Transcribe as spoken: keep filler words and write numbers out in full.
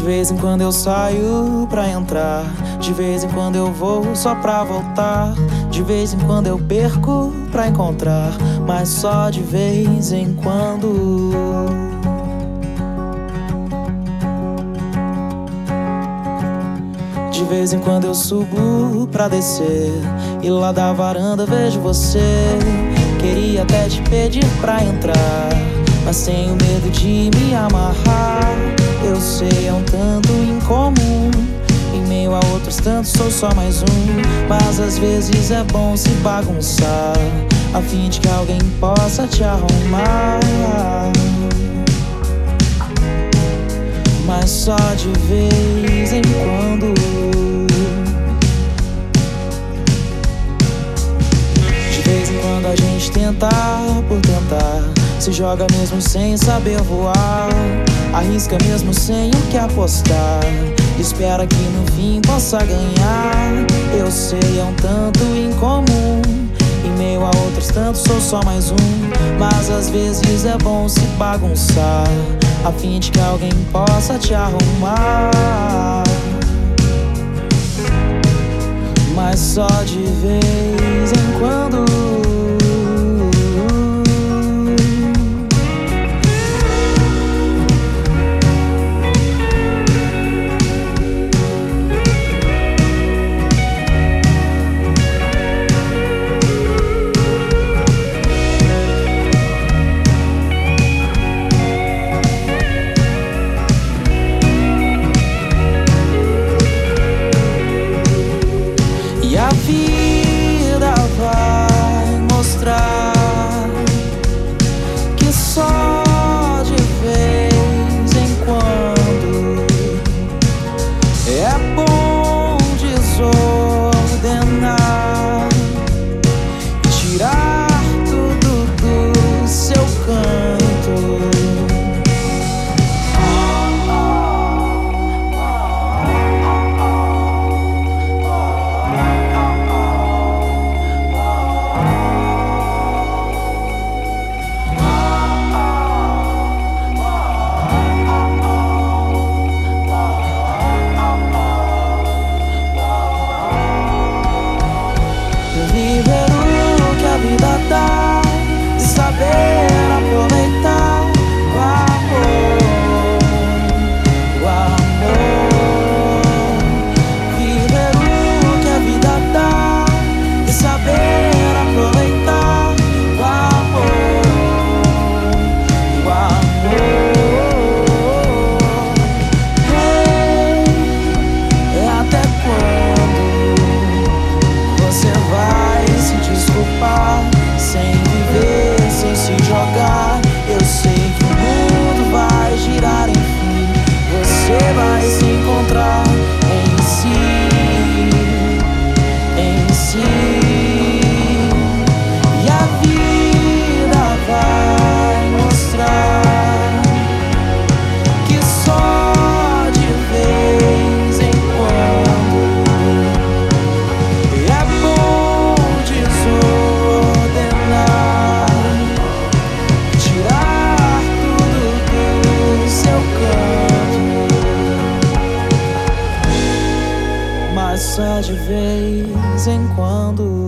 vez em quando eu saio pra entrar, de vez em quando eu vou só pra voltar, de vez em quando eu perco pra encontrar, mas só de vez em quando. De vez em quando eu subo pra descer, e lá da varanda vejo você. Queria até te pedir pra entrar, mas tenho medo de me amarrar. Eu sei, é um tanto incomum, em meio a outros tantos sou só mais um. Mas às vezes é bom se bagunçar, a fim de que alguém possa te arrumar. Mas só de vez em quando. De vez em quando a gente tenta por tentar, se joga mesmo sem saber voar, arrisca mesmo sem o que apostar, espera que no fim possa ganhar. Eu sei, é um tanto incomum, em meio a outros tantos sou só mais um. Mas às vezes é bom se bagunçar, a fim de que alguém possa te arrumar. Mas só de vez em quando. A vida vai mostrar que só de vez em quando é bom desordenar e tirar tudo do seu canto. Viver o que a vida dá e saber aproveitar o amor, o amor. Viver o que a vida dá e saber aproveitar o amor, o amor. Hey, é até quando você vai se desculpar, sem viver, sem se jogar? Eu sei que o mundo vai girar, enfim, você vai se encontrar em si, em si. E a vida vai mostrar que só de vez em quando é bom desordenar, tirar tudo do seu canto, mas só de vez em quando.